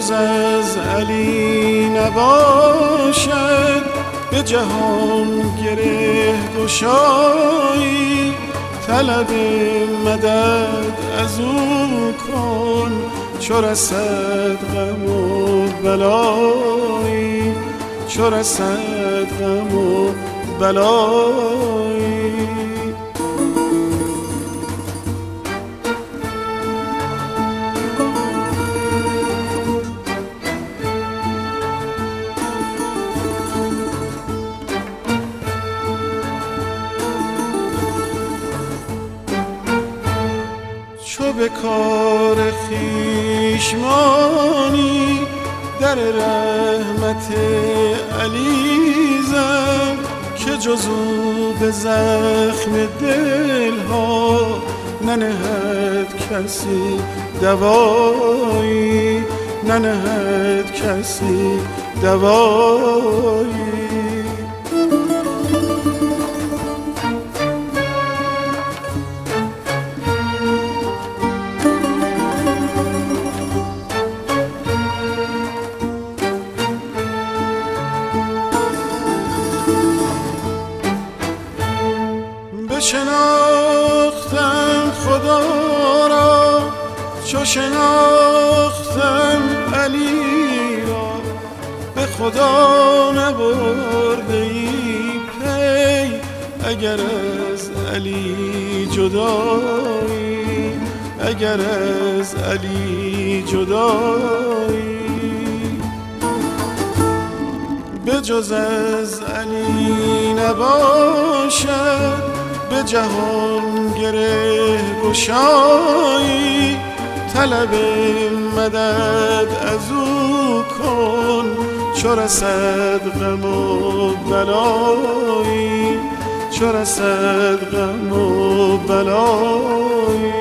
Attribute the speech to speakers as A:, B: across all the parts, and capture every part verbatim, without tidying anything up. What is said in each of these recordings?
A: جز از علی نباشد به جهان گره گشایی، طلب مدد از او کن چو رسد غم و بلایی، چو رسد غم و بلایی. چو به کار خویش مانی در رحمت علی زن، که جز او به زخم دلها ننهد کسی دوایی، ننهد کسی دوایی. شناختم خدا را چو شناختم علی را، به خدا نبرده ای پی اگر از علی جدایی، اگر از علی جدایی. به جز از علی نباشد به جهان گره گشایی، طلب مدد از او کن چو رسد غم و بلایی، چو رسد غم و بلایی.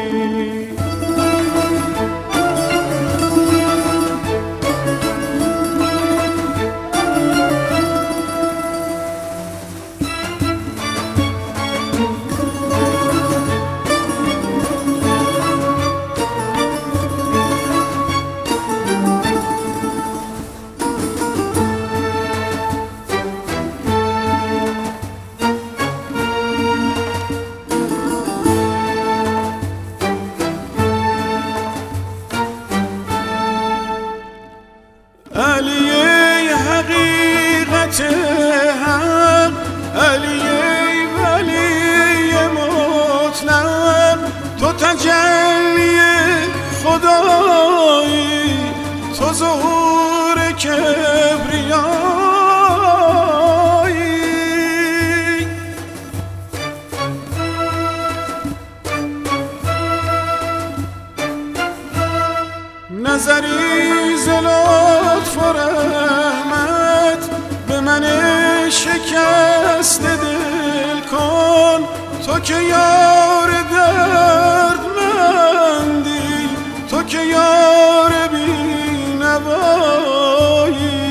A: علی حقیقت حق، علی ولی مطلق، تو تجلی خدایی، تو ظهور کبریایی. نظری ز لطف و رحمت به من شکست دل کن، تو که یار دردمندی، تو که یار بی‌نوایی.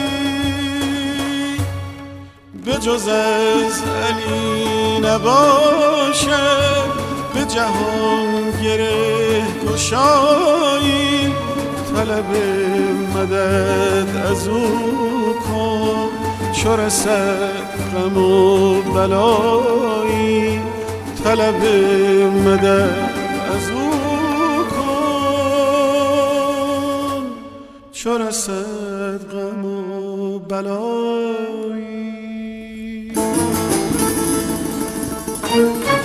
A: به جز از علی نباشد به جهان گره گشایی، طلب مدد از او کن چو رسد غم و بلایی، طلب مدد از او کن چو رسد غم و بلایی.